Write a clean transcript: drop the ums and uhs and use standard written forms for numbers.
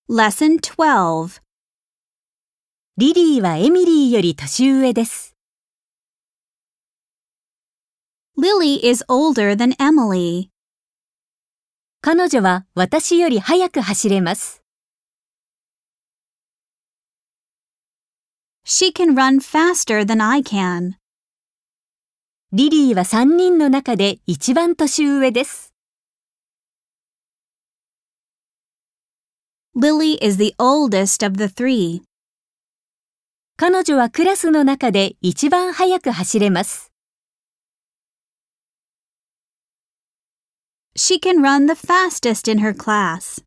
Lesson 12. リリーはエミリーより年上です。 Lily is older than Emily. 彼女は私より速く走れます。 She can run faster than I can. リリーは3人の中で一番年上です。 Lily is the oldest of the three. 彼女はクラスの中で一番速く走れます。 She can run the fastest in her class.